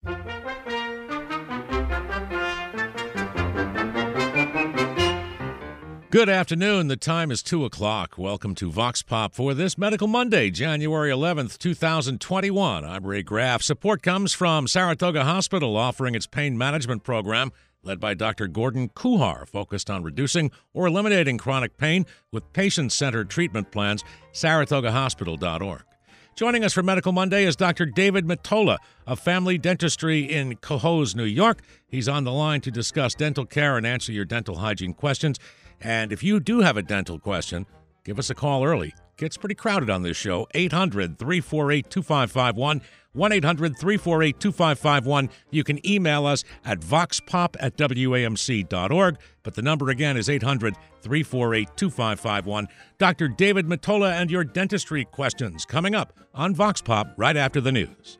Good afternoon. The time is 2 o'clock. Welcome to Vox Pop for this Medical Monday, January 11th, 2021. I'm Ray Graff. Support comes from Saratoga Hospital, offering its pain management program, led by Dr. Gordon Kuhar, focused on reducing or eliminating chronic pain with patient-centered treatment plans, saratogahospital.org. Joining us for Medical Monday is Dr. David Mottola of Family Dentistry in Cohoes, New York. He's on the line to discuss dental care and answer your dental hygiene questions. And if you do have a dental question, give us a call early. Gets pretty crowded on this show. 800-348-2551, 1-800-348-2551. You can email us at voxpop@wamc.org. But the number again is 800-348-2551. Dr. David Mottola and your dentistry questions coming up on Vox Pop right after the news.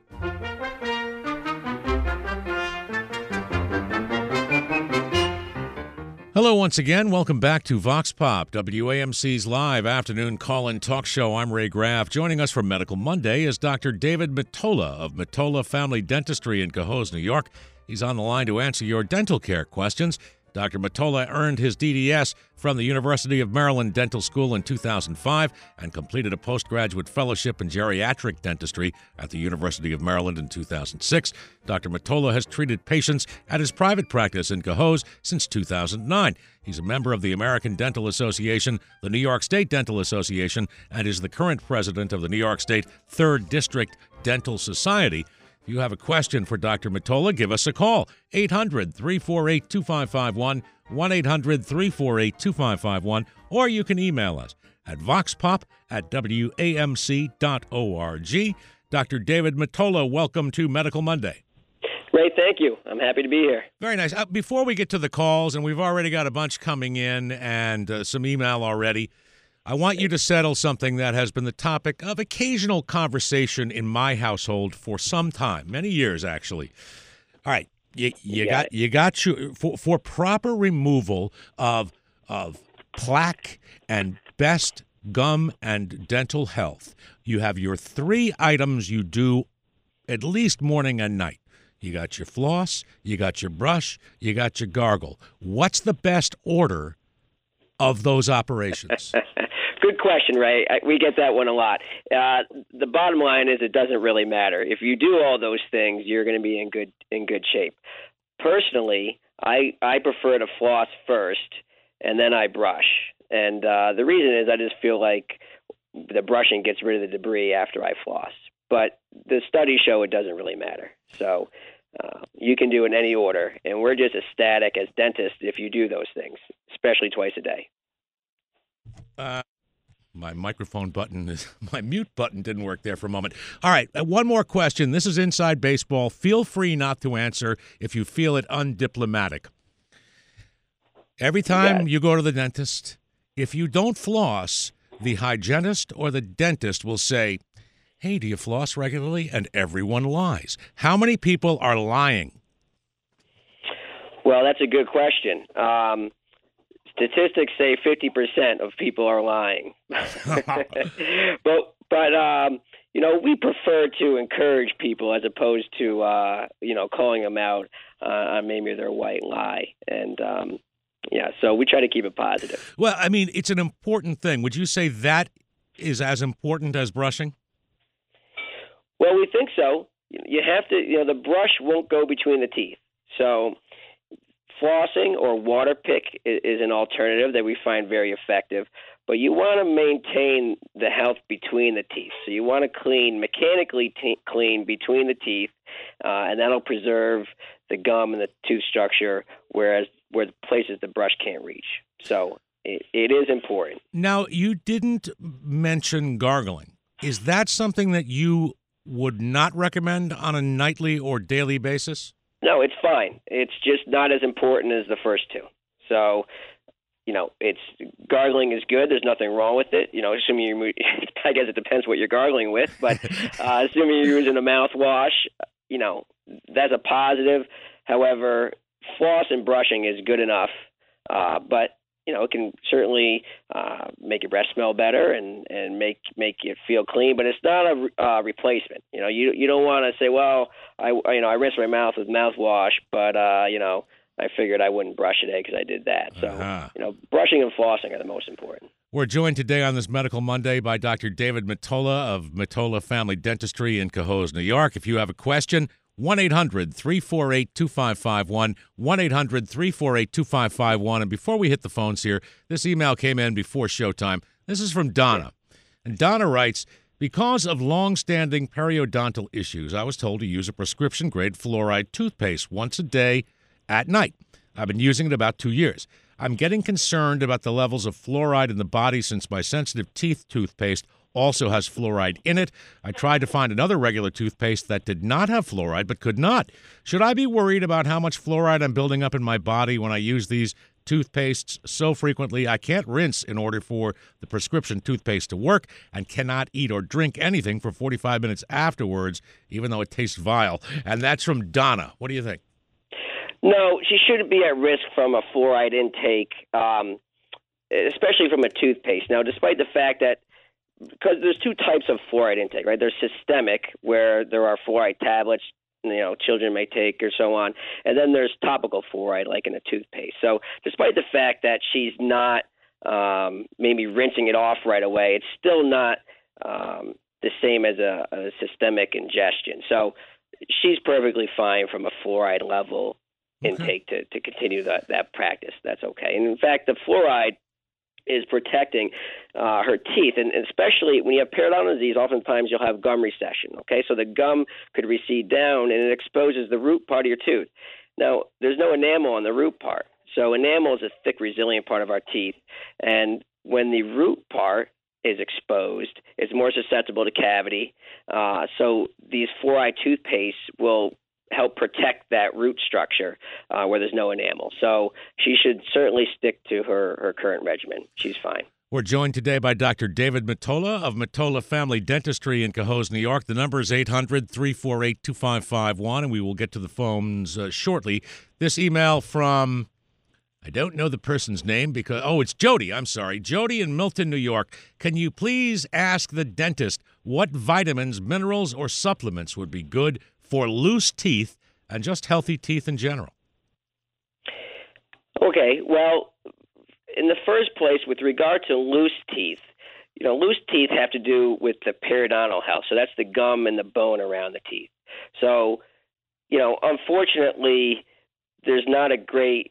Hello once again. Welcome back to Vox Pop, WAMC's live afternoon call-in talk show. I'm Ray Graff. Joining us for Medical Monday is Dr. David Mottola of Mottola Family Dentistry in Cohoes, New York. He's on the line to answer your dental care questions. Dr. Mottola earned his DDS from the University of Maryland Dental School in 2005 and completed a postgraduate fellowship in geriatric dentistry at the University of Maryland in 2006. Dr. Mottola has treated patients at his private practice in Cohoes since 2009. He's a member of the American Dental Association, the New York State Dental Association, and is the current president of the New York State 3rd District Dental Society. If you have a question for Dr. Mottola, give us a call. 800-348-2551, 1-800-348-2551, or you can email us at voxpop@wamc.org. Dr. David Mottola, welcome to Medical Monday. Ray, thank you. I'm happy to be here. Very nice. Before we get to the calls, and we've already got a bunch coming in and some email already, I want you to settle something that has been the topic of occasional conversation in my household for some time, many years actually. All right, you got for proper removal of plaque and best gum and dental health. You have your 3 items you do at least morning and night. You got your floss, you got your brush, you got your gargle. What's the best order of those operations? Good question, Ray. We get that one a lot. The bottom line is it doesn't really matter. If you do all those things, you're going to be in good shape. Personally, I prefer to floss first, and then I brush. And the reason is I just feel like the brushing gets rid of the debris after I floss. But the studies show it doesn't really matter. So you can do it in any order. And we're just ecstatic as dentists if you do those things, especially twice a day. My mute button didn't work there for a moment. All right, one more question. This is Inside Baseball. Feel free not to answer if you feel it undiplomatic. Every time you go to the dentist, if you don't floss, the hygienist or the dentist will say, "Hey, do you floss regularly?" And everyone lies. How many people are lying? Well, that's a good question. Statistics say 50% of people are lying. But we prefer to encourage people as opposed to, calling them out on maybe their white lie. And, so we try to keep it positive. Well, I mean, it's an important thing. Would you say that is as important as brushing? Well, we think so. You have to, the brush won't go between the teeth. So flossing or water pick is an alternative that we find very effective, but you want to maintain the health between the teeth. So you want to mechanically clean between the teeth, and that'll preserve the gum and the tooth structure, where the places the brush can't reach. So it is important. Now, you didn't mention gargling. Is that something that you would not recommend on a nightly or daily basis? No, it's fine. It's just not as important as the first 2. So, it's gargling is good. There's nothing wrong with it. Assuming I guess it depends what you're gargling with, but assuming you're using a mouthwash, that's a positive. However, floss and brushing is good enough. But it can certainly make your breath smell better and make you feel clean, but it's not a replacement. You don't want to say, well, I rinse my mouth with mouthwash, but I figured I wouldn't brush today because I did that. So brushing and flossing are the most important. We're joined today on this Medical Monday by Dr. David Mottola of Mottola Family Dentistry in Cohoes, New York. If you have a question, 1-800-348-2551, 1-800-348-2551. And before we hit the phones here, this email came in before showtime. This is from Donna. And Donna writes, because of long-standing periodontal issues, I was told to use a prescription-grade fluoride toothpaste once a day at night. I've been using it about 2 years. I'm getting concerned about the levels of fluoride in the body since my sensitive teeth toothpaste also has fluoride in it. I tried to find another regular toothpaste that did not have fluoride but could not. Should I be worried about how much fluoride I'm building up in my body when I use these toothpastes so frequently I can't rinse in order for the prescription toothpaste to work, and cannot eat or drink anything for 45 minutes afterwards, even though it tastes vile? And that's from Donna. What do you think? No, she shouldn't be at risk from a fluoride intake, especially from a toothpaste. Now, despite the fact that, because there's two types of fluoride intake, right? There's systemic, where there are fluoride tablets, children may take or so on, and then there's topical fluoride, like in a toothpaste. So despite the fact that she's not maybe rinsing it off right away, it's still not the same as a systemic ingestion. So she's perfectly fine from a fluoride level intake to continue that practice. That's okay. And in fact, the fluoride is protecting her teeth, and especially when you have periodontal disease, oftentimes you'll have gum recession. Okay, so the gum could recede down, and it exposes the root part of your tooth. Now, there's no enamel on the root part, so enamel is a thick, resilient part of our teeth, and when the root part is exposed, it's more susceptible to cavity. So these fluoride toothpastes will help protect that root structure where there's no enamel. So she should certainly stick to her current regimen. She's fine. We're joined today by Dr. David Mottola of Mottola Family Dentistry in Cohoes, New York. The number is 800-348-2551, and we will get to the phones shortly. This email from, I don't know the person's name because, it's Jody. I'm sorry. Jody in Milton, New York. Can you please ask the dentist what vitamins, minerals, or supplements would be good for loose teeth and just healthy teeth in general? Okay, well, in the first place, with regard to loose teeth, loose teeth have to do with the periodontal health. So that's the gum and the bone around the teeth. So, unfortunately, there's not a great,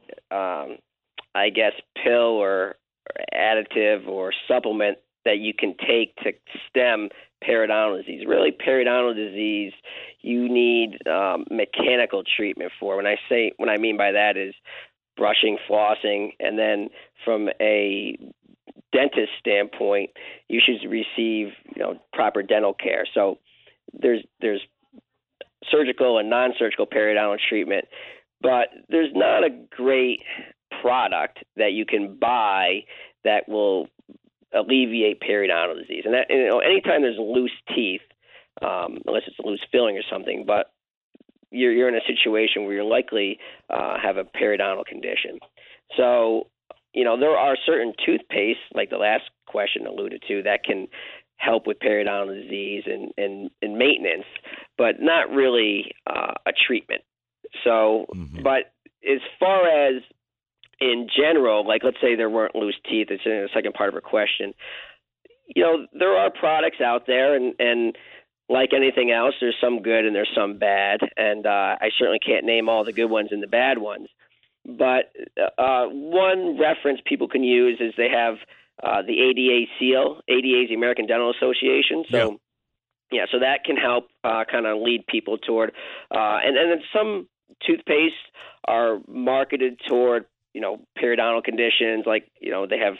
pill or additive or supplement that you can take to stem periodontal disease. Really, periodontal disease, you need mechanical treatment for. What I mean by that is brushing, flossing, and then from a dentist standpoint, you should receive proper dental care. So there's surgical and non-surgical periodontal treatment, but there's not a great product that you can buy that will alleviate periodontal disease. And that, anytime there's loose teeth, unless it's a loose filling or something, but you're in a situation where you're likely have a periodontal condition. So, there are certain toothpastes, like the last question alluded to, that can help with periodontal disease and maintenance, but not really a treatment. So, but as far as in general, like let's say there weren't loose teeth, it's in the second part of her question, there are products out there, and like anything else, there's some good and there's some bad, and I certainly can't name all the good ones and the bad ones. But one reference people can use is they have the ADA seal. ADA is the American Dental Association. So, so that can help kind of lead people toward, and then some toothpastes are marketed toward, periodontal conditions, like, they have,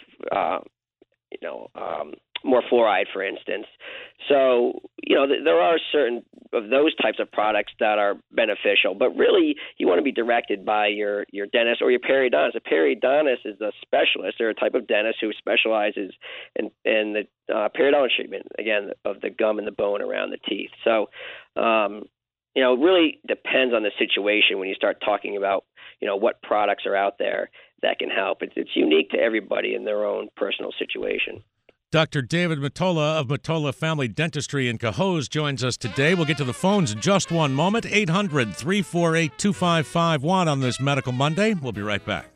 more fluoride, for instance. So, there are certain of those types of products that are beneficial, but really you want to be directed by your dentist or your periodontist. A periodontist is a specialist. They're a type of dentist who specializes in the periodontal treatment, again, of the gum and the bone around the teeth. So, it really depends on the situation when you start talking about, what products are out there. that can help. It's unique to everybody in their own personal situation. Dr. David Mottola of Mottola Family Dentistry in Cohoes joins us today. We'll get to the phones in just one moment. 800-348-2551 on this Medical Monday. We'll be right back.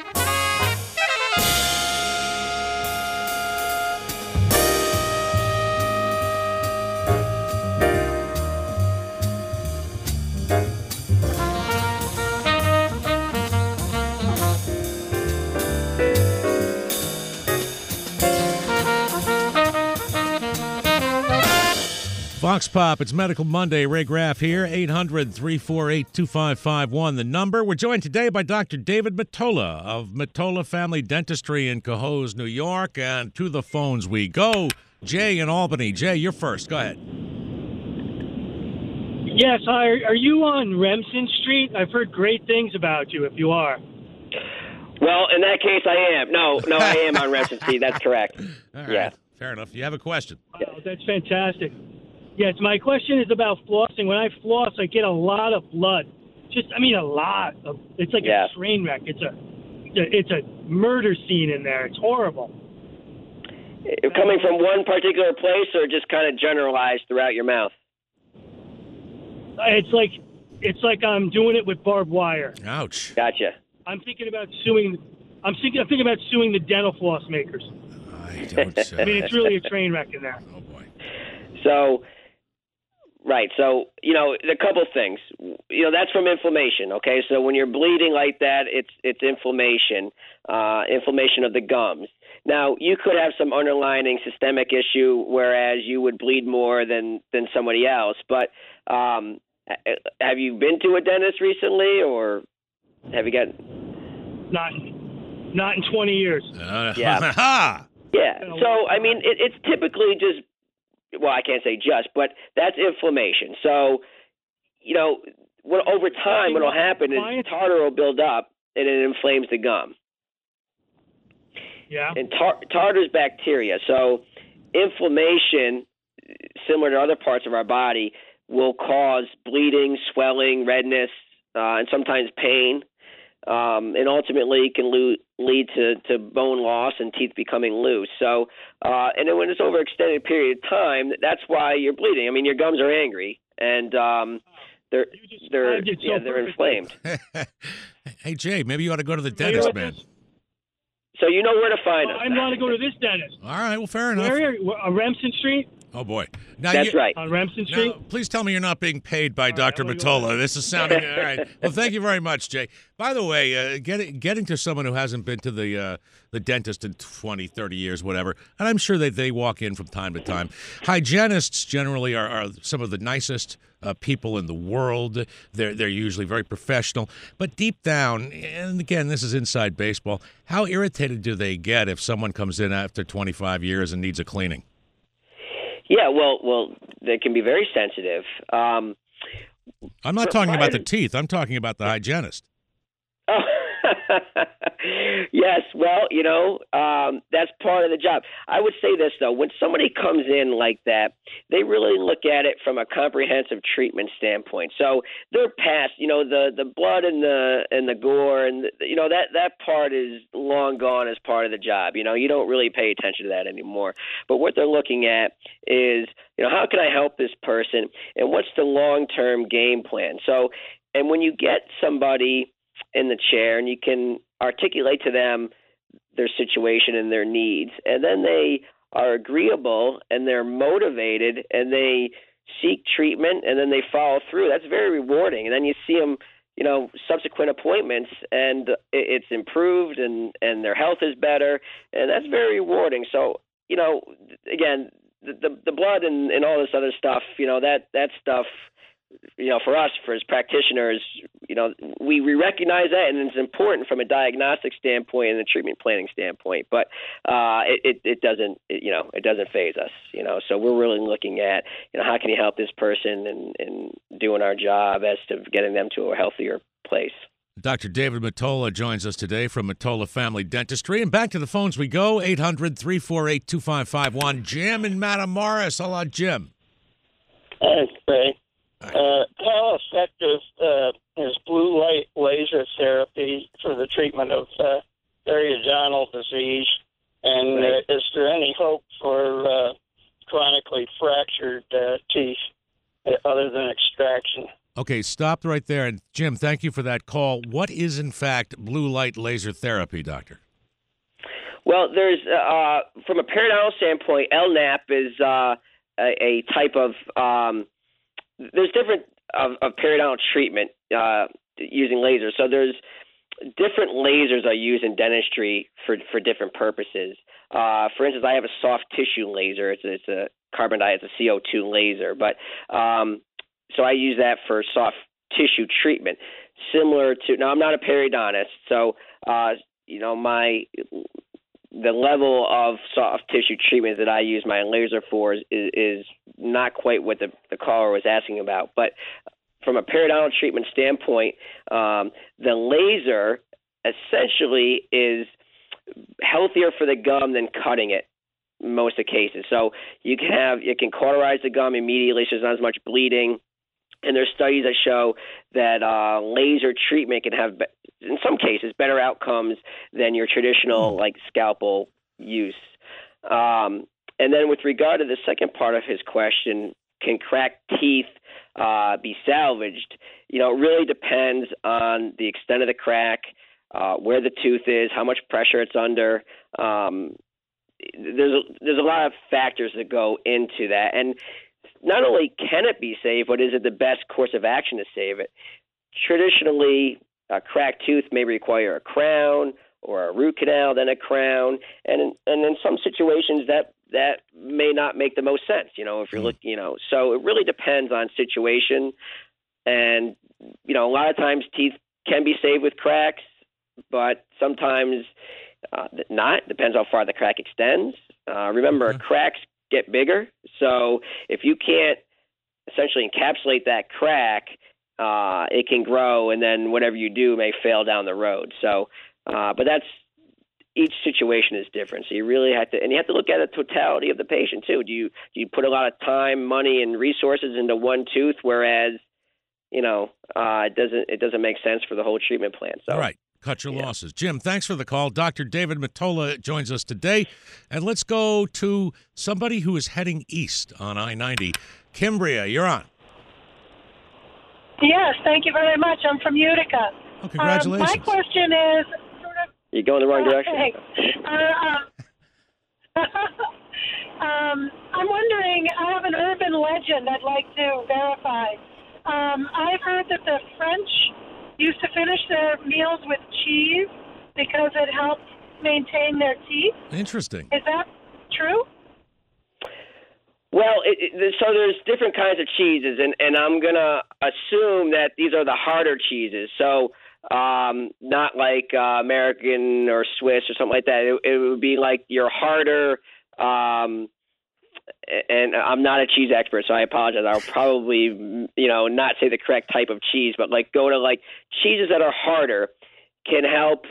Vox Pop, it's Medical Monday. Ray Graff here, 800-348-2551, the number. We're joined today by Dr. David Mottola of Mottola Family Dentistry in Cohoes, New York. And to the phones we go. Jay in Albany. Jay, you're first. Go ahead. Yes, hi. Are you on Remsen Street? I've heard great things about you, if you are. Well, in that case, I am. No, I am on Remsen Street. That's correct. All right. Yeah. Fair enough. You have a question. Wow, that's fantastic. Yes, my question is about flossing. When I floss, I get a lot of blood. A lot of. It's like a train wreck. It's a murder scene in there. It's horrible. Coming from one particular place, or just kind of generalized throughout your mouth? It's like I'm doing it with barbed wire. Ouch. Gotcha. I'm thinking about suing. I'm thinking about suing the dental floss makers. I don't say. I mean, it's really a train wreck in there. Oh boy. So. Right. So, a couple things. That's from inflammation, okay? So when you're bleeding like that, it's inflammation, inflammation of the gums. Now, you could have some underlying systemic issue, whereas you would bleed more than somebody else. But have you been to a dentist recently, or have you got... Not in 20 years. Yeah. Yeah. So, I mean, it's typically just... Well, I can't say just, but that's inflammation. So, over time, what will happen is tartar will build up and it inflames the gum. Yeah. And tartar is bacteria. So, inflammation, similar to other parts of our body, will cause bleeding, swelling, redness, and sometimes pain. And ultimately can lead to bone loss and teeth becoming loose. So, and then when it's over an extended period of time, that's why you're bleeding. I mean, your gums are angry, and they're inflamed. Hey, Jay, maybe you ought to go to the dentist, man. So you know where to find us. I want to go to this dentist. All right, well, fair enough. Where are you? Remsen Street? Oh, boy. Now, that's right. On Remsen Street? Now, please tell me you're not being paid by Dr. Mottola. This is sounding... All right. Well, thank you very much, Jay. By the way, getting to someone who hasn't been to the dentist in 20, 30 years, whatever, and I'm sure that they walk in from time to time. Hygienists generally are some of the nicest people in the world. They're usually very professional. But deep down, and again, this is inside baseball, how irritated do they get if someone comes in after 25 years and needs a cleaning? Yeah, well, they can be very sensitive. I'm not talking about the teeth. I'm talking about the hygienist. Oh, yes. Well, that's part of the job. I would say this, though. When somebody comes in like that, they really look at it from a comprehensive treatment standpoint. So they're past, the blood and the gore, and that part is long gone as part of the job. You don't really pay attention to that anymore. But what they're looking at is, how can I help this person, and what's the long-term game plan? So, and when you get somebody in the chair and you can articulate to them their situation and their needs, and then they are agreeable and they're motivated and they seek treatment and then they follow through, that's very rewarding. And then you see them, subsequent appointments, and it's improved and their health is better, and that's very rewarding. So, again, the blood and all this other stuff, that stuff, for us, as practitioners, we recognize that, and it's important from a diagnostic standpoint and a treatment planning standpoint. But it doesn't faze us. So we're really looking at, how can you help this person and doing our job as to getting them to a healthier place. Dr. David Mottola joins us today from Mottola Family Dentistry. And back to the phones we go, 800-348-2551. Jim and Matamoros. Hello, Jim. Thanks, Ray. How effective is blue light laser therapy for the treatment of Okay, stop right there. And Jim, thank you for that call. What is, in fact, blue light laser therapy, doctor? Well, there's from a periodontal standpoint, LNAP is a type of there's different of periodontal treatment using lasers. So there's different lasers I use in dentistry for different purposes. For instance, I have a soft tissue laser. It's a carbon dioxide, it's a CO2 laser, but so I use that for soft tissue treatment. Similar to now, I'm not a periodontist, so the level of soft tissue treatment that I use my laser for is not quite what the caller was asking about. But from a periodontal treatment standpoint, the laser essentially is healthier for the gum than cutting it in most of the cases. So you can cauterize the gum immediately, so there's not as much bleeding. And there's studies that show that laser treatment can have, in some cases, better outcomes than your traditional scalpel use. And then with regard to the second part of his question, can cracked teeth be salvaged? It really depends on the extent of the crack, where the tooth is, how much pressure it's under. There's a lot of factors that go into that. And not only can it be saved, but is it the best course of action to save it? Traditionally, a cracked tooth may require a crown or a root canal, then a crown, and in some situations that may not make the most sense. If you're looking, so it really depends on situation, and a lot of times teeth can be saved with cracks, but sometimes not. Depends how far the crack extends. Remember, cracks get bigger. So if you can't essentially encapsulate that crack, it can grow, and then whatever you do may fail down the road. So, but that's each situation is different. So you really have to, and you have to look at the totality of the patient too. Do you put a lot of time, money, and resources into one tooth, whereas it doesn't make sense for the whole treatment plan. So. Right. Cut your losses. Jim, thanks for the call. Dr. David Mottola joins us today. And let's go to somebody who is heading east on I-90. Kimbria, you're on. Yes, thank you very much. I'm from Utica. Oh, congratulations. My question is You're going the wrong direction. I'm wondering, I have an urban legend I'd like to verify. I've heard that the French used to finish their meals with cheese because it helped maintain their teeth. Interesting. Is that true? Well, so there's different kinds of cheeses, and I'm going to assume that these are the harder cheeses. So not like American or Swiss or something like that. It would be like your harder, and I'm not a cheese expert, so I apologize. I'll probably, not say the correct type of cheese, but go to cheeses that are harder can help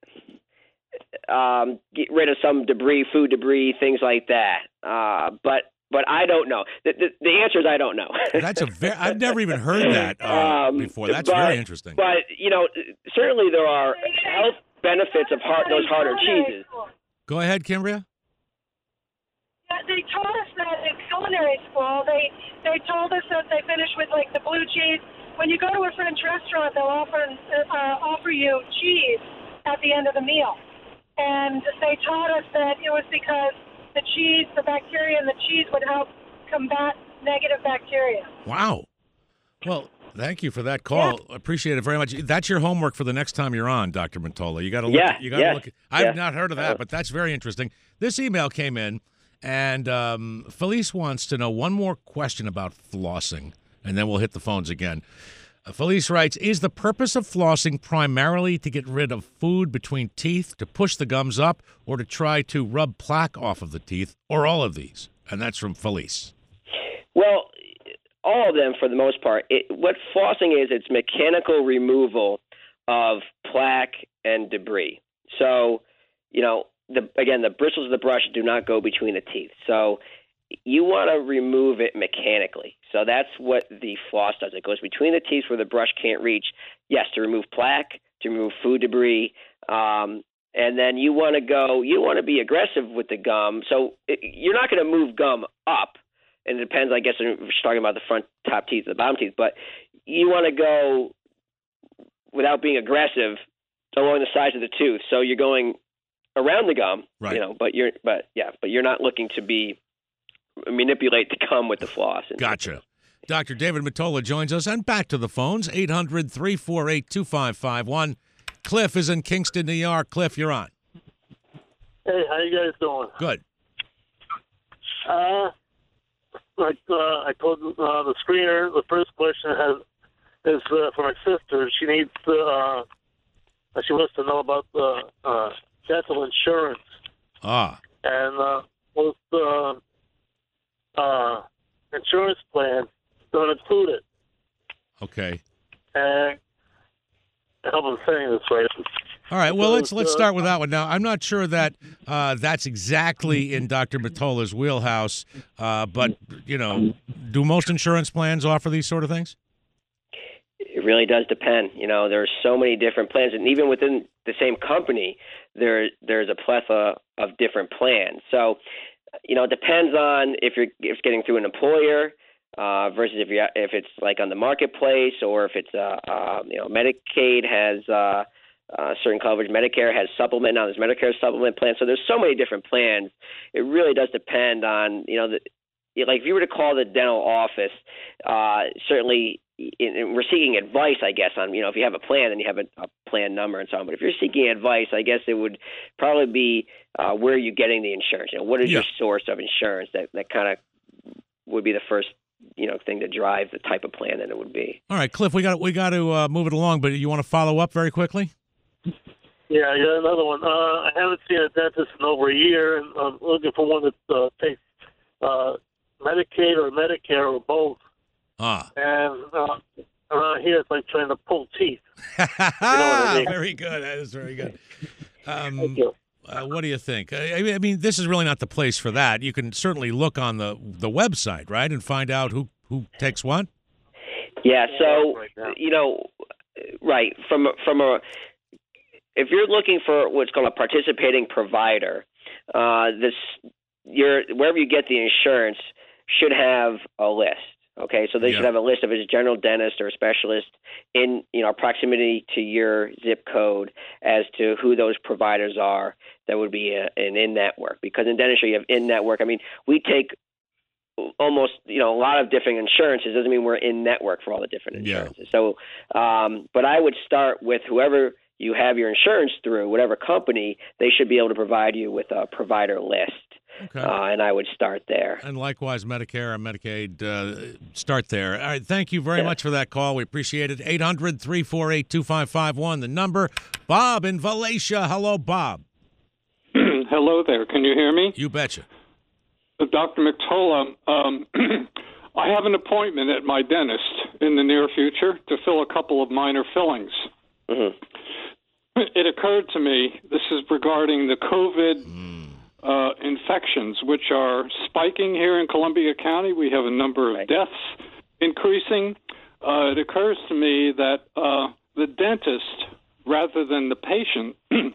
get rid of some debris, food debris, things like that. But I don't know. The answer is I don't know. I've never even heard that before. That's very interesting. But certainly there are health benefits of those harder cheeses. Go ahead, Kimbria. Yeah, they taught us that in culinary school. They told us that they finish with the blue cheese. When you go to a French restaurant, they'll offer you cheese at the end of the meal. And they taught us that it was because the bacteria in the cheese would help combat negative bacteria. Wow. Well, thank you for that call. Yeah. Appreciate it very much. That's your homework for the next time you're on, Dr. Mottola. You got to look. I've not heard of that, but that's very interesting. This email came in, and Felice wants to know one more question about flossing, and then we'll hit the phones again. Felice writes, is the purpose of flossing primarily to get rid of food between teeth, to push the gums up, or to try to rub plaque off of the teeth, or all of these? And that's from Felice. Well, all of them for the most part. What flossing is, it's mechanical removal of plaque and debris. So, the bristles of the brush do not go between the teeth. So you want to remove it mechanically. So that's what the floss does. It goes between the teeth where the brush can't reach, yes, to remove plaque, to remove food debris, and then you want to be aggressive with the gum. So you're not going to move gum up, and it depends, I guess, if you're talking about the front top teeth or the bottom teeth, but you want to go without being aggressive along the sides of the tooth. So you're going around the gum, right. But you're not looking to manipulate the gum with the floss. Gotcha. Dr. David Mottola joins us, and back to the phones, 800-348-2551. Cliff is in Kingston, New York. Cliff, you're on. Hey, how you guys doing? Good. Like I told the screener, the first question is for my sister. She needs she wants to know about the dental insurance. And most insurance plans don't include it. Okay. And I hope I'm saying this right. All right, well, let's start with that one. Now, I'm not sure that that's exactly in Dr. Mottola's wheelhouse, but, do most insurance plans offer these sort of things? It really does depend. There's so many different plans, and even within the same company, there's a plethora of different plans. So, it depends on if it's getting through an employer versus if it's like on the marketplace, or if it's Medicaid has certain coverage. Medicare has supplement. Now there's Medicare supplement plan. So there's so many different plans. It really does depend on, like if you were to call the dental office, certainly we're seeking advice, I guess, on, if you have a plan, then you have a plan number and so on. But if you're seeking advice, I guess it would probably be where are you getting the insurance? What is your source of insurance? That kind of would be the first thing to drive the type of plan that it would be. All right, Cliff, we got to move it along, but you want to follow up very quickly? Yeah, another one. I haven't seen a dentist in over a year, and I'm looking for one that takes Medicaid or Medicare or both. And around here, it's like trying to pull teeth. You know what I mean? Very good. That is very good. Thank you. What do you think? I mean, this is really not the place for that. You can certainly look on the website, right, and find out who takes what. Yeah. So right from a if you're looking for what's called a participating provider, wherever you get the insurance should have a list. Okay, so they should have a list of his general dentist or specialist in proximity to your zip code as to who those providers are that would be an in-network. Because in dentistry, you have in-network. I mean, we take almost a lot of different insurances. Doesn't mean we're in-network for all the different insurances. So, but I would start with whoever you have your insurance through, whatever company, they should be able to provide you with a provider list. Okay. And I would start there. And likewise, Medicare and Medicaid, start there. All right, thank you very much for that call. We appreciate it. 800-348-2551, the number. Bob in Valatia. Hello, Bob. Hello there. Can you hear me? You betcha. Dr. Mottola, I have an appointment at my dentist in the near future to fill a couple of minor fillings. Mm-hmm. It occurred to me, this is regarding the COVID infections, which are spiking here in Columbia County. We have a number of deaths increasing. It occurs to me that the dentist, rather than the patient,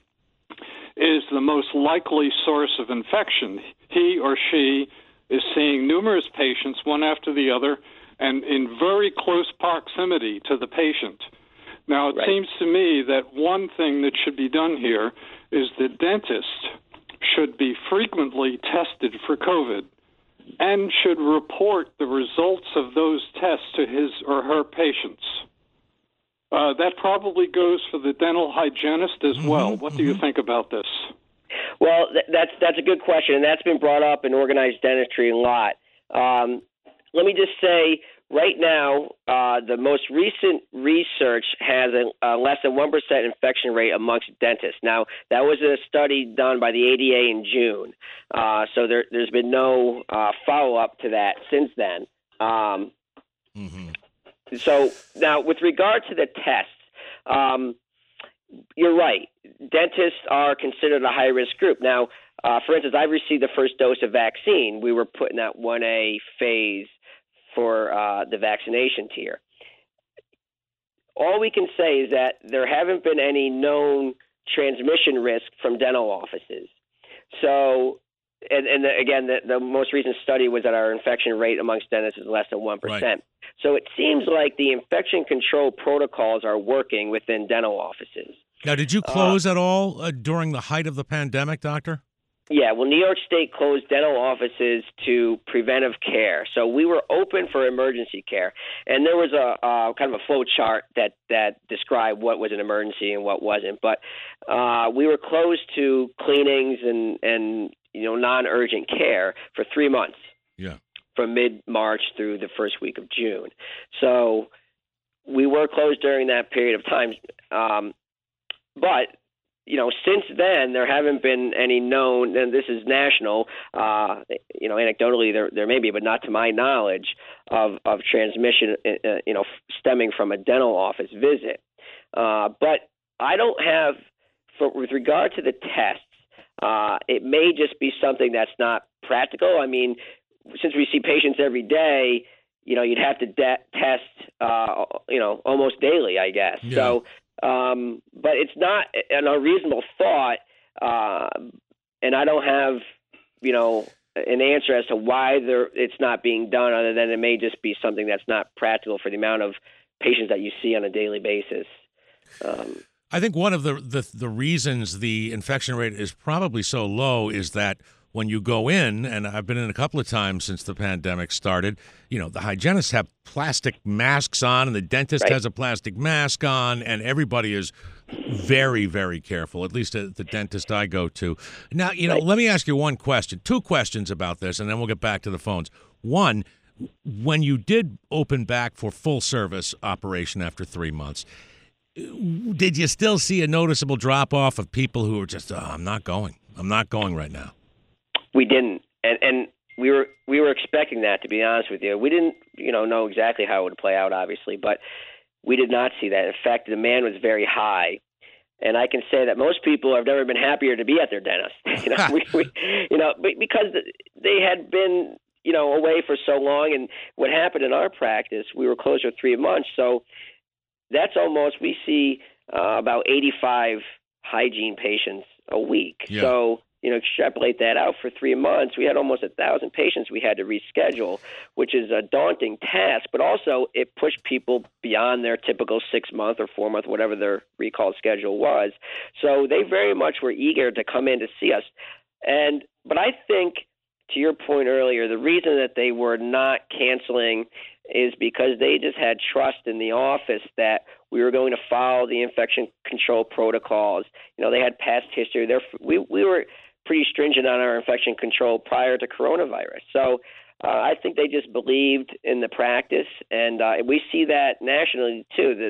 is the most likely source of infection. He or she is seeing numerous patients, one after the other, and in very close proximity to the patient. Now, it seems to me that one thing that should be done here is the dentist should be frequently tested for COVID and should report the results of those tests to his or her patients. That probably goes for the dental hygienist as well. What do you think about this? Well, that's a good question, and that's been brought up in organized dentistry a lot. Let me just say, right now, the most recent research has a less than 1% infection rate amongst dentists. Now, that was a study done by the ADA in June, so there's been no follow-up to that since then. So now, with regard to the tests, you're right. Dentists are considered a high-risk group. Now, for instance, I received the first dose of vaccine. We were put in that 1A phase for the vaccination tier. All we can say is that there haven't been any known transmission risk from dental offices. So, and again, the most recent study was that our infection rate amongst dentists is less than 1%. Right. So it seems like the infection control protocols are working within dental offices. Now, did you close at all during the height of the pandemic, Doctor? Yeah, well, New York State closed dental offices to preventive care. So we were open for emergency care. And there was a kind of a flow chart that described what was an emergency and what wasn't. But we were closed to cleanings and non-urgent care for 3 months. Yeah. From mid-March through the first week of June. So we were closed during that period of time. But since then, there haven't been any known, and this is national, anecdotally there may be, but not to my knowledge, of transmission, stemming from a dental office visit. But I don't have, with regard to the tests, it may just be something that's not practical. I mean, since we see patients every day, you'd have to test, almost daily, I guess. Yeah. So, but it's not an unreasonable thought, and I don't have, an answer as to why it's not being done, other than it may just be something that's not practical for the amount of patients that you see on a daily basis. I think one of the reasons the infection rate is probably so low is that when you go in, and I've been in a couple of times since the pandemic started, the hygienists have plastic masks on, and the dentist has a plastic mask on, and everybody is very, very careful, at least at the dentist I go to. Now, let me ask you two questions about this, and then we'll get back to the phones. One, when you did open back for full service operation after 3 months, did you still see a noticeable drop-off of people who were just, I'm not going right now? We didn't, and we were expecting that, to be honest with you. We didn't, know exactly how it would play out, obviously, but we did not see that. In fact, the demand was very high, and I can say that most people have never been happier to be at their dentist. Because they had been, away for so long, and what happened in our practice, we were closed for 3 months, so that's almost, we see about 85 hygiene patients a week. Yeah. So, extrapolate that out for 3 months, we had almost 1,000 patients we had to reschedule, which is a daunting task, but also it pushed people beyond their typical 6-month or 4-month, whatever their recall schedule was. So they very much were eager to come in to see us. But I think, to your point earlier, the reason that they were not canceling is because they just had trust in the office that we were going to follow the infection control protocols. They had past history. We were pretty stringent on our infection control prior to coronavirus. So I think they just believed in the practice, and we see that nationally too.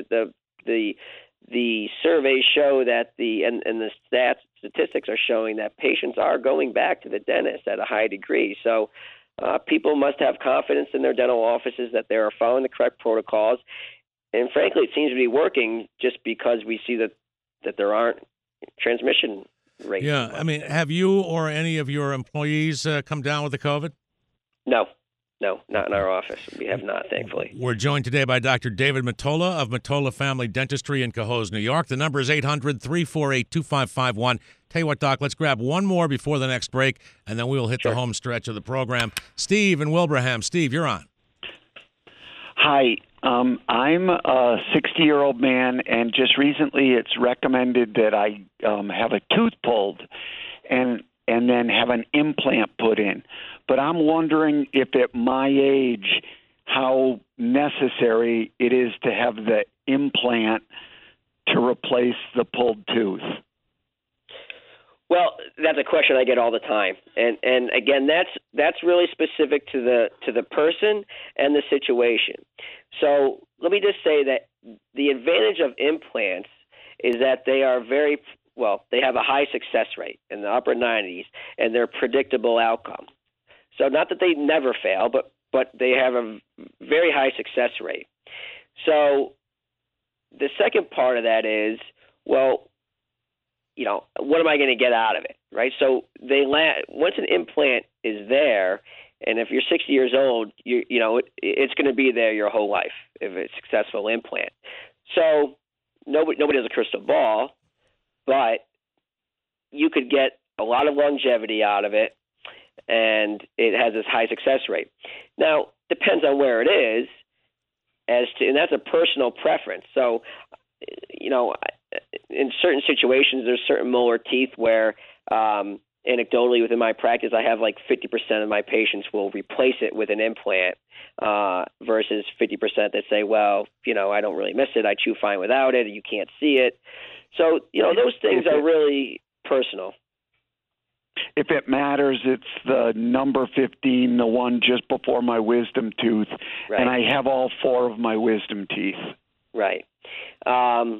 The surveys show that and the statistics are showing that patients are going back to the dentist at a high degree. So people must have confidence in their dental offices that they are following the correct protocols. And frankly, it seems to be working just because we see that there aren't transmission rates. Yeah, I mean, have you or any of your employees come down with the COVID? No, not in our office. We have not, thankfully. We're joined today by Dr. David Mottola of Mottola Family Dentistry in Cohoes, New York. The number is 800-348-2551. Tell you what, Doc, let's grab one more before the next break, and then we will hit the home stretch of the program. Steve in Wilbraham. Steve, you're on. Hi. I'm a 60-year-old man, and just recently it's recommended that I have a tooth pulled and then have an implant put in. But I'm wondering if at my age, how necessary it is to have the implant to replace the pulled tooth. Well, that's a question I get all the time, and again, that's really specific to the person and the situation. So let me just say that the advantage of implants is that they are they have a high success rate in the upper 90s, and they're predictable outcome. So not that they never fail, but they have a very high success rate. So the second part of that is, what am I going to get out of it, right? So once an implant is there, and if you're 60 years old, it's going to be there your whole life if it's a successful implant. So nobody has a crystal ball, but you could get a lot of longevity out of it, and it has this high success rate. Now, depends on where it is. as to, and that's a personal preference. So, in certain situations, there's certain molar teeth where, anecdotally within my practice, I have like 50% of my patients will replace it with an implant versus 50% that say, well, I don't really miss it. I chew fine without it. You can't see it. So, those things are really personal. If it matters, it's the number 15, the one just before my wisdom tooth, right. And I have all 4 of my wisdom teeth. Right. And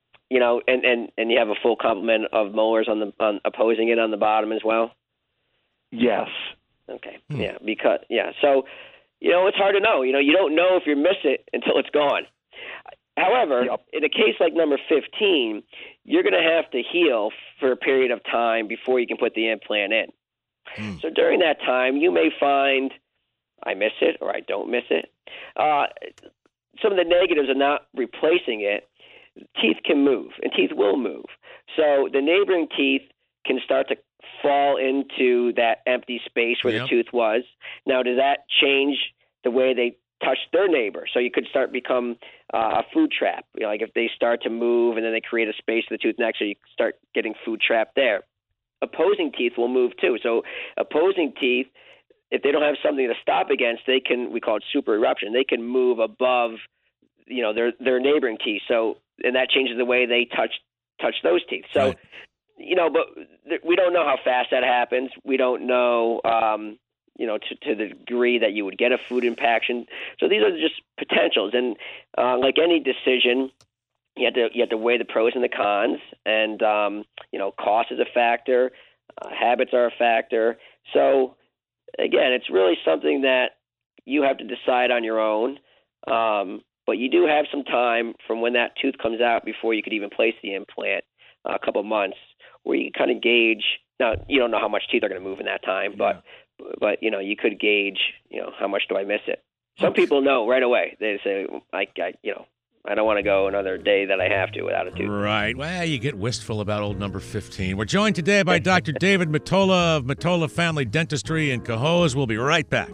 you have a full complement of molars on opposing it on the bottom as well? Yes. Okay. Yeah, So, it's hard to know. You don't know if you miss it until it's gone. However, in a case like number 15, you're going to have to heal for a period of time before you can put the implant in. So during that time, you may find I miss it or I don't miss it. Some of the negatives of not replacing it, teeth can move, and teeth will move. So the neighboring teeth can start to fall into that empty space where the tooth was. Now, does that change the way they touch their neighbor? So you could become a food trap. Like if they start to move and then they create a space for the tooth next, so you start getting food trapped there. Opposing teeth will move too. So opposing teeth, if they don't have something to stop against, they can, we call it super eruption. They can move above, their neighboring teeth. So, and that changes the way they touch those teeth. So, right. But we don't know how fast that happens. We don't know, to the degree that you would get a food impaction. So these are just potentials. And like any decision, you have to weigh the pros and the cons. And, cost is a factor. Habits are a factor. So, again, it's really something that you have to decide on your own. But you do have some time from when that tooth comes out before you could even place the implant, a couple of months, where you can kind of gauge. Now, you don't know how much teeth are going to move in that time, but you could gauge, how much do I miss it? Some people know right away. They say, I don't want to go another day that I have to without a tooth. Right. Well, you get wistful about old number 15. We're joined today by Dr. David Mottola of Mottola Family Dentistry in Cohoes. We'll be right back.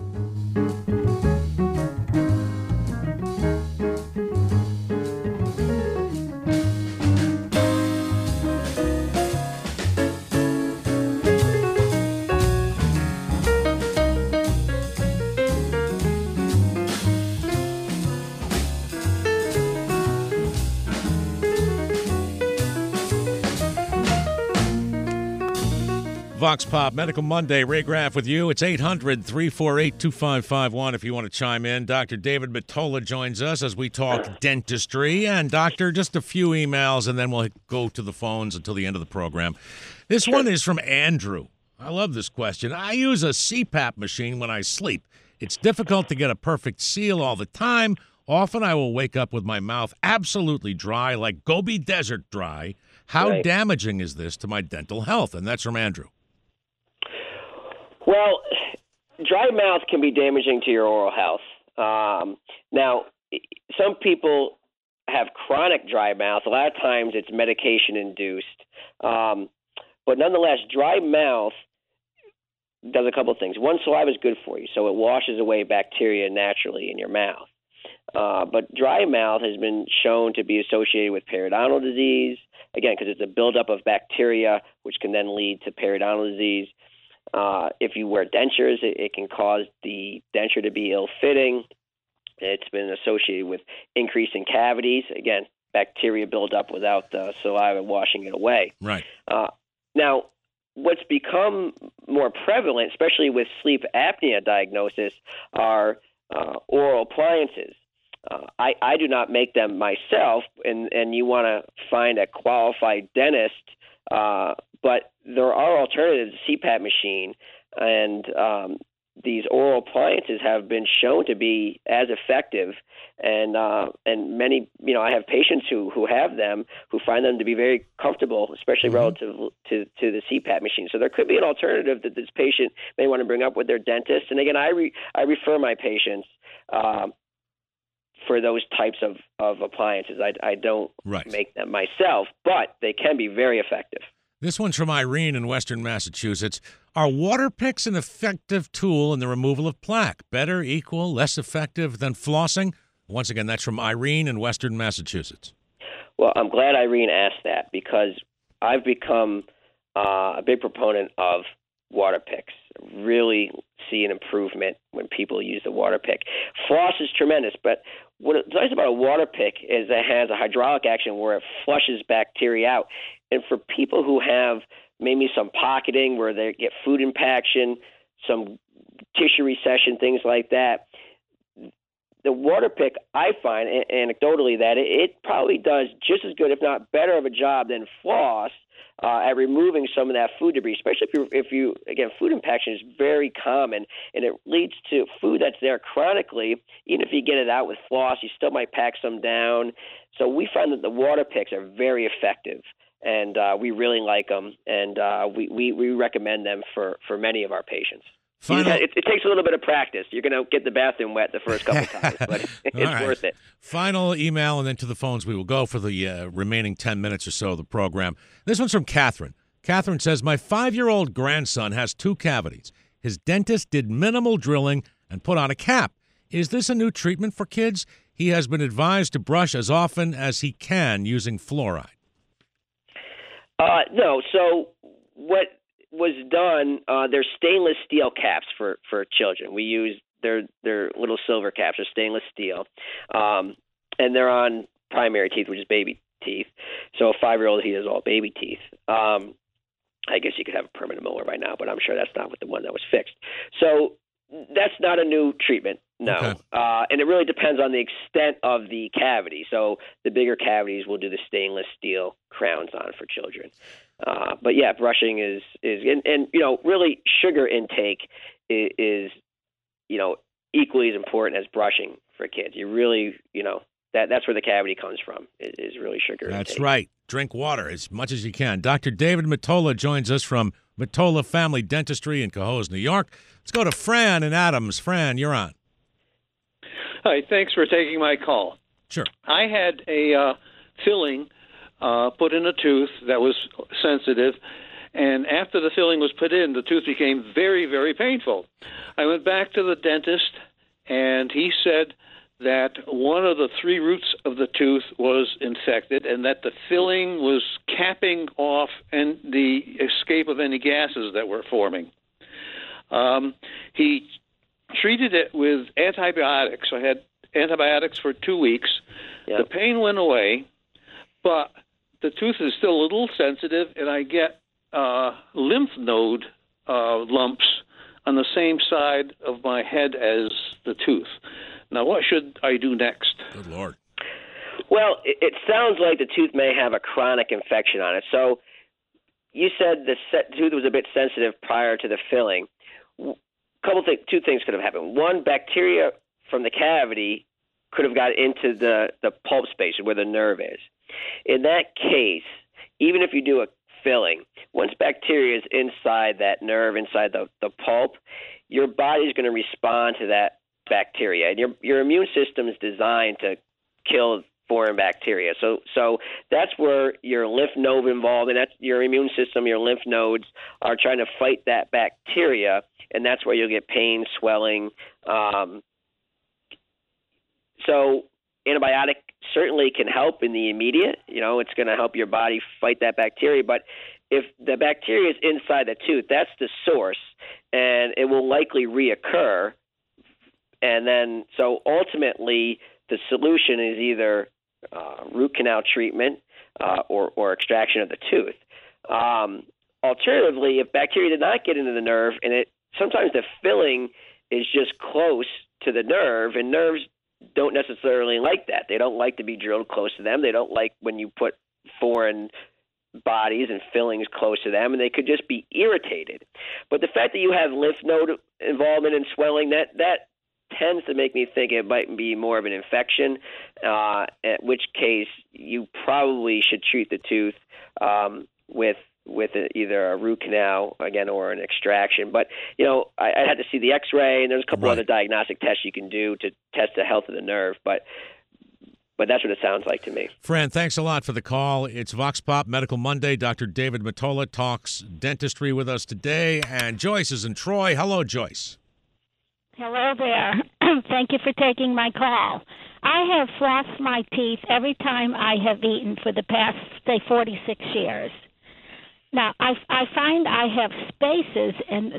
Vox Pop Medical Monday. Ray Graff with you. It's 800-348-2551 if you want to chime in. Dr. David Mottola joins us as we talk dentistry. And, Doctor, just a few emails, and then we'll go to the phones until the end of the program. This one is from Andrew. I love this question. I use a CPAP machine when I sleep. It's difficult to get a perfect seal all the time. Often I will wake up with my mouth absolutely dry, like Gobi Desert dry. How damaging is this to my dental health? And that's from Andrew. Well, dry mouth can be damaging to your oral health. Now, some people have chronic dry mouth. A lot of times it's medication-induced. But nonetheless, dry mouth does a couple of things. One, saliva is good for you, so it washes away bacteria naturally in your mouth. But dry mouth has been shown to be associated with periodontal disease, again, because it's a buildup of bacteria, which can then lead to periodontal disease. If you wear dentures, it can cause the denture to be ill-fitting. It's been associated with increasing cavities. Again, bacteria build up without the saliva washing it away. Right. Now, what's become more prevalent, especially with sleep apnea diagnosis, are oral appliances. I do not make them myself, and you want to find a qualified dentist, but there are alternatives to CPAP machine, and these oral appliances have been shown to be as effective, and many, I have patients who have them who find them to be very comfortable, especially relative to the CPAP machine. So there could be an alternative that this patient may want to bring up with their dentist. And again, I refer my patients for those types of appliances. I don't make them myself, but they can be very effective. This one's from Irene in Western Massachusetts. Are water picks an effective tool in the removal of plaque? Better, equal, less effective than flossing? Once again, that's from Irene in Western Massachusetts. Well, I'm glad Irene asked that because I've become a big proponent of water picks. Really see an improvement when people use the water pick. Floss is tremendous, but what's nice about a water pick is it has a hydraulic action where it flushes bacteria out. And for people who have maybe some pocketing where they get food impaction, some tissue recession, things like that, the water pick, I find anecdotally that it probably does just as good, if not better of a job than floss at removing some of that food debris, especially if you again, food impaction is very common, and it leads to food that's there chronically. Even if you get it out with floss, you still might pack some down. So we find that the water picks are very effective, and we really like them, and we recommend them for many of our patients. It takes a little bit of practice. You're going to get the bathroom wet the first couple of times, but it's worth it. Final email, and then to the phones we will go for the remaining 10 minutes or so of the program. This one's from Catherine. Catherine says, my 5-year-old grandson has 2 cavities. His dentist did minimal drilling and put on a cap. Is this a new treatment for kids? He has been advised to brush as often as he can using fluoride. No. So what was done, there's stainless steel caps for children. We use their little silver caps, are stainless steel, and they're on primary teeth, which is baby teeth. So a 5-year-old, he has all baby teeth. I guess you could have a permanent molar right now, but I'm sure that's not what the one that was fixed. So that's not a new treatment, no. Okay. And it really depends on the extent of the cavity. So the bigger cavities will do the stainless steel crowns on for children. But yeah, brushing is and you know, really sugar intake is you know, equally as important as brushing for kids. You really, you know, that's where the cavity comes from, is really sugar intake. That's right. Drink water as much as you can. Dr. David Mottola joins us from Mottola Family Dentistry in Cohoes, New York. Let's go to Fran in Adams. Fran, you're on. Hi, thanks for taking my call. Sure. I had a filling put in a tooth that was sensitive, and after the filling was put in, the tooth became very, very painful. I went back to the dentist, and he said that one of the 3 roots of the tooth was infected and that the filling was capping off and the escape of any gases that were forming. He treated it with antibiotics. I had antibiotics for 2 weeks. Yep. The pain went away, but the tooth is still a little sensitive, and I get lymph node lumps on the same side of my head as the tooth. Now, what should I do next? Good Lord. Well, it sounds like the tooth may have a chronic infection on it. So you said the tooth was a bit sensitive prior to the filling. Two things could have happened. One, bacteria from the cavity could have got into the pulp space where the nerve is. In that case, even if you do a filling, once bacteria is inside that nerve, inside the pulp, your body's going to respond to that bacteria, and your immune system is designed to kill foreign bacteria. So that's where your lymph node involved, and that's your immune system. Your lymph nodes are trying to fight that bacteria, and that's where you'll get pain, swelling. So antibiotic certainly can help in the immediate. You know, it's going to help your body fight that bacteria. But if the bacteria is inside the tooth, that's the source, and it will likely reoccur. And then, so ultimately, the solution is either root canal treatment or extraction of the tooth. Alternatively, if bacteria did not get into the nerve, and sometimes the filling is just close to the nerve, and nerves don't necessarily like that. They don't like to be drilled close to them. They don't like when you put foreign bodies and fillings close to them, and they could just be irritated. But the fact that you have lymph node involvement and swelling, that tends to make me think it might be more of an infection, at which case you probably should treat the tooth with either a root canal, again, or an extraction. But, you know, I had to see the X-ray, and there's a couple other diagnostic tests you can do to test the health of the nerve. But that's what it sounds like to me. Fran, thanks a lot for the call. It's Vox Pop Medical Monday. Dr. David Mottola talks dentistry with us today, and Joyce is in Troy. Hello, Joyce. Hello there. Thank you for taking my call. I have flossed my teeth every time I have eaten for the past, say, 46 years. Now, I find I have spaces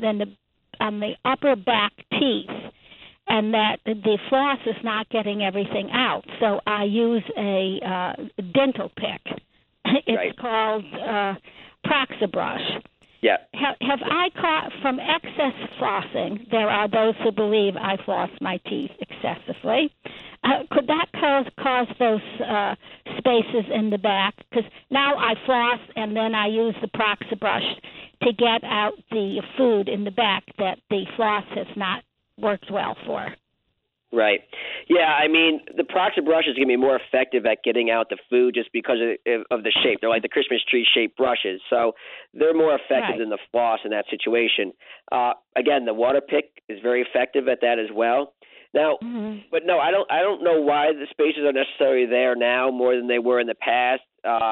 on the upper back teeth, and that the floss is not getting everything out. So I use a dental pick. It's called Proxibrush. Yeah. Have I caught from excess flossing? There are those who believe I floss my teeth excessively. Could that cause those spaces in the back? Because now I floss and then I use the Proxibrush to get out the food in the back that the floss has not worked well for. Right. Yeah, I mean, the Proxibrush is going to be more effective at getting out the food just because of the shape. They're like the Christmas tree-shaped brushes, so they're more effective than the floss in that situation. Again, the water pick is very effective at that as well. Now, but no, I don't know why the spaces are necessarily there now more than they were in the past.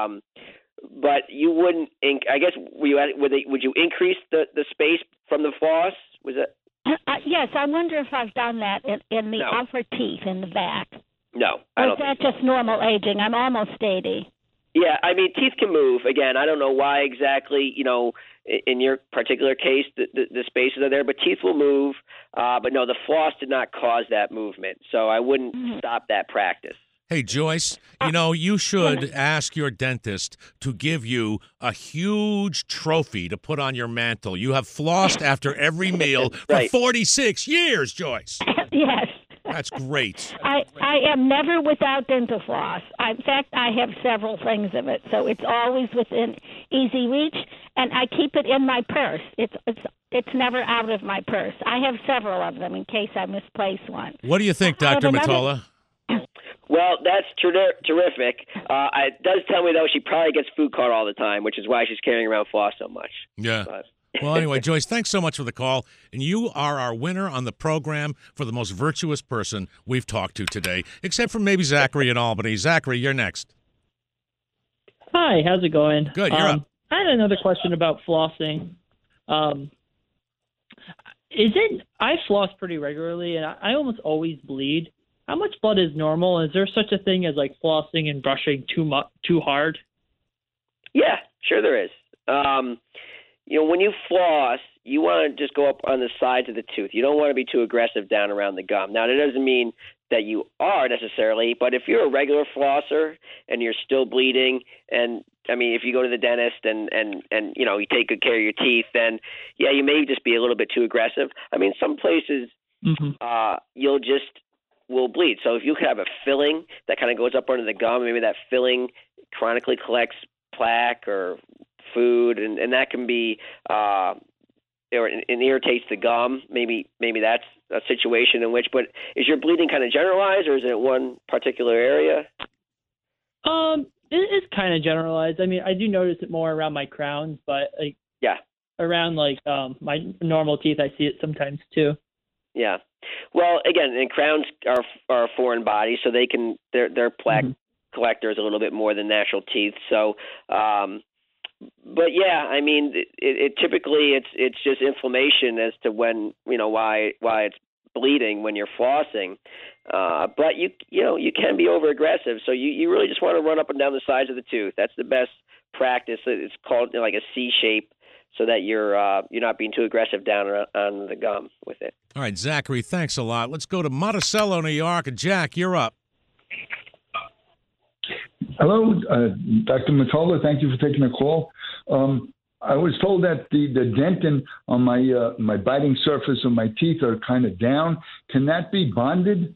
But you wouldn't. I guess would you increase the space from the floss? Was it? Yes, I wonder if I've done that in the upper teeth in the back. No, I don't. Or is that just normal aging? I'm almost 80. Yeah, I mean, teeth can move. Again, I don't know why exactly, in your particular case, the spaces are there, but teeth will move. But no, the floss did not cause that movement, so I wouldn't stop that practice. Hey, Joyce, you should ask your dentist to give you a huge trophy to put on your mantle. You have flossed after every meal for 46 years, Joyce. Yes. That's great. I am never without dental floss. In fact, I have several things of it, so it's always within easy reach, and I keep it in my purse. It's never out of my purse. I have several of them in case I misplace one. What do you think, Dr. Mottola? Well, that's terrific. It does tell me, though, she probably gets food caught all the time, which is why she's carrying around floss so much. Yeah. Well, anyway, Joyce, thanks so much for the call. And you are our winner on the program for the most virtuous person we've talked to today, except for maybe Zachary in Albany. Zachary, you're next. Hi, how's it going? Good, you're up. I had another question about flossing. I floss pretty regularly, and I almost always bleed. How much blood is normal? Is there such a thing as like flossing and brushing too hard? Yeah, sure there is. When you floss, you want to just go up on the sides of the tooth. You don't want to be too aggressive down around the gum. Now, that doesn't mean that you are necessarily, but if you're a regular flosser and you're still bleeding, and I mean, if you go to the dentist and you take good care of your teeth, then yeah, you may just be a little bit too aggressive. I mean, some places will bleed. So if you have a filling that kind of goes up under the gum, maybe that filling chronically collects plaque or food, and that can be or it irritates the gum. Maybe that's a situation in which. But is your bleeding kind of generalized, or is it one particular area? It's kind of generalized. I mean, I do notice it more around my crowns, but around my normal teeth, I see it sometimes too. Yeah. Well, again, and crowns are a foreign body, so their plaque collector is a little bit more than natural teeth. So, but yeah, I mean, it typically it's just inflammation as to when why it's bleeding when you're flossing. But you can be over aggressive, so you really just want to run up and down the sides of the tooth. That's the best practice. It's called like a C shape, so that you're not being too aggressive down on the gum with it. All right, Zachary, thanks a lot. Let's go to Monticello, New York. Jack, you're up. Hello, Dr. Mottola. Thank you for taking the call. I was told that the dentin on my biting surface of my teeth are kind of down. Can that be bonded?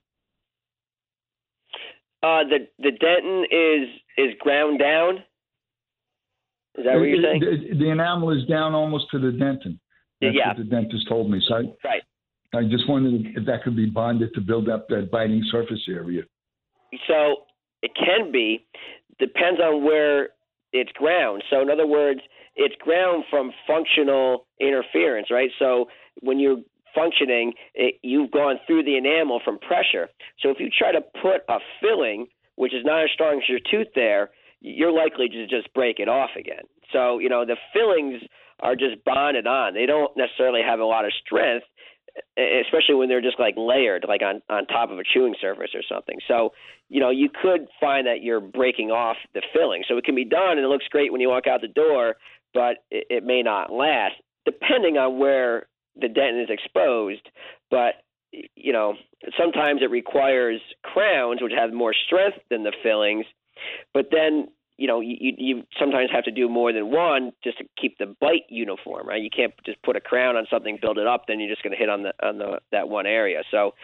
The dentin is ground down. Is that what you're saying? The enamel is down almost to the dentin. That's what the dentist told me. So I just wondered if that could be bonded to build up that biting surface area. So it can be. Depends on where it's ground. So in other words, it's ground from functional interference, right? So when you're functioning, you've gone through the enamel from pressure. So if you try to put a filling, which is not as strong as your tooth there, you're likely to just break it off again. So, the fillings are just bonded on. They don't necessarily have a lot of strength. especially when they're just like layered, like on top of a chewing surface or something. So, you could find that you're breaking off the filling. So it can be done, and it looks great when you walk out the door, but it may not last, depending on where the dentin is exposed. But, sometimes it requires crowns, which have more strength than the fillings. But then, you sometimes have to do more than one just to keep the bite uniform, right? You can't just put a crown on something, build it up, then you're just going to hit on that one area. So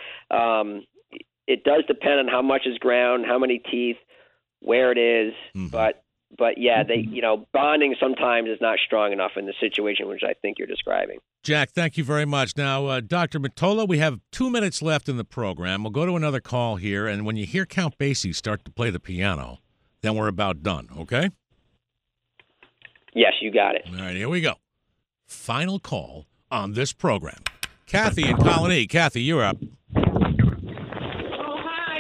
it does depend on how much is ground, how many teeth, where it is. Mm-hmm. But yeah, bonding sometimes is not strong enough in the situation which I think you're describing. Jack, thank you very much. Now, Dr. Mottola, we have 2 minutes left in the program. We'll go to another call here, and when you hear Count Basie start to play the piano, then we're about done, okay? Yes, you got it. All right, here we go. Final call on this program. Kathy in Colony. Kathy, you're up. Oh,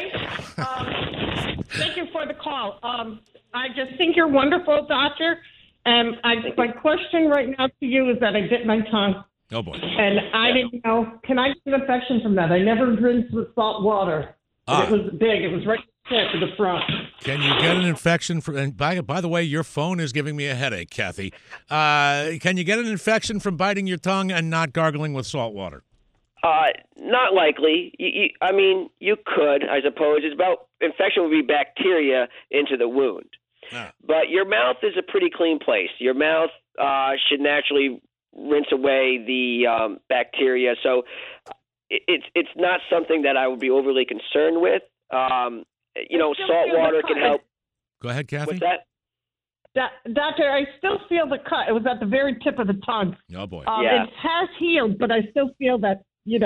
hi. Thank you for the call. I just think you're wonderful, doctor. And my question right now to you is that I bit my tongue. Oh, boy. And I didn't know, can I get an infection from that? I never rinsed with salt water. It was big. It was right to the front. Can you get an infection from, and by the way, your phone is giving me a headache, Kathy. Can you get an infection from biting your tongue and not gargling with salt water? Not likely. You could, I suppose. Infection would be bacteria into the wound. But your mouth is a pretty clean place. Your mouth should naturally rinse away the bacteria. So it's not something that I would be overly concerned with. Salt water can help. Go ahead, Kathy. What's that? Doctor, I still feel the cut. It was at the very tip of the tongue. Oh, boy. It has healed, but I still feel that,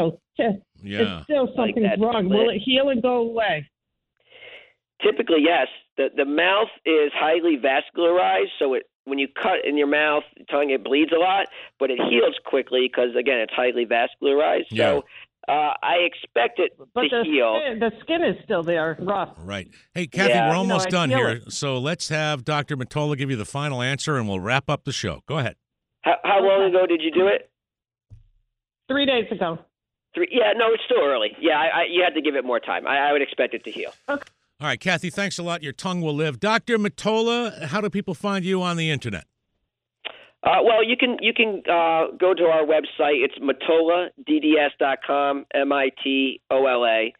it's still something's wrong. Will it heal and go away? Typically, yes. The mouth is highly vascularized, so when you cut in your mouth, tongue, it bleeds a lot, but it heals quickly because, again, it's highly vascularized. Yeah. So I expect it to heal. The skin is still there, rough. Right. Hey, Kathy, we're almost done here, so let's have Dr. Mottola give you the final answer, and we'll wrap up the show. Go ahead. How long ago did you do it? 3 days ago. Yeah, no, it's still early. Yeah, you had to give it more time. I would expect it to heal. Okay. All right, Kathy, thanks a lot. Your tongue will live. Dr. Mottola, how do people find you on the Internet? Well, you can go to our website. It's MittolaDDS.com, MITOLA.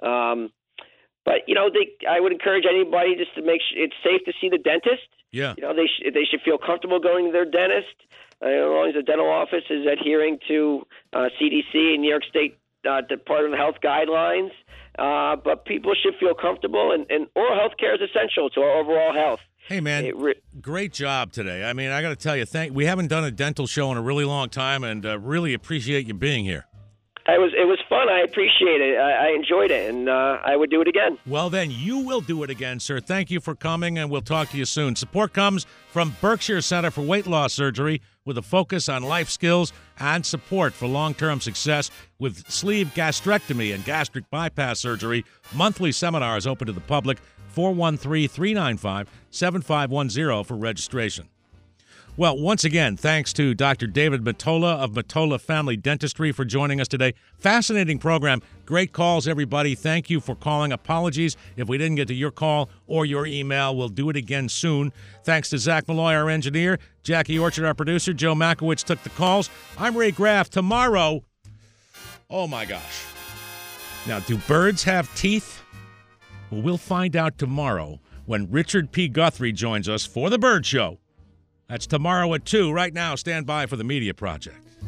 But I would encourage anybody just to make sure it's safe to see the dentist. Yeah. They should feel comfortable going to their dentist as long as the dental office is adhering to CDC and New York State Department of Health guidelines. But people should feel comfortable, and oral health care is essential to our overall health. Hey, man, great job today. I mean, I got to tell you, we haven't done a dental show in a really long time, and really appreciate you being here. It was fun. I appreciate it. I enjoyed it, and I would do it again. Well, then you will do it again, sir. Thank you for coming, and we'll talk to you soon. Support comes from Berkshire Center for Weight Loss Surgery with a focus on life skills and support for long-term success with sleeve gastrectomy and gastric bypass surgery. Monthly seminars open to the public. 413-395-7510 for registration. Well, once again, thanks to Dr. David Mottola of Mottola Family Dentistry for joining us today. Fascinating program. Great calls, everybody. Thank you for calling. Apologies if we didn't get to your call or your email. We'll do it again soon. Thanks to Zach Malloy, our engineer, Jackie Orchard, our producer, Joe Makowicz took the calls. I'm Ray Graff. Tomorrow, oh my gosh. Now, do birds have teeth? Well, we'll find out tomorrow when Richard P. Guthrie joins us for The Bird Show. That's tomorrow at 2. Right now, stand by for the Media Project.